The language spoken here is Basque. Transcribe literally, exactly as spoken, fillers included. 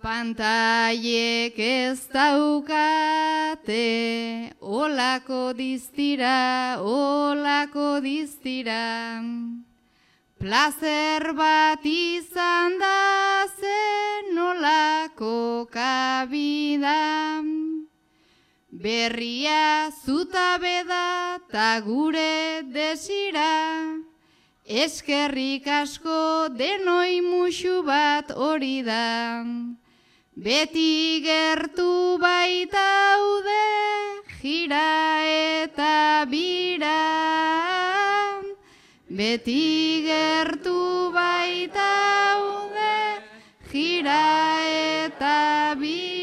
Pantaiek ez daukate, olako diztira, olako diztira. Plazer bat izan da zen olako kabida. Berria zutabe da ta gure desira. Eskerrik asko denoi musu bat hori da. Beti gertu baitaude jira eta bira. Beti gertu baitaude jira eta bira.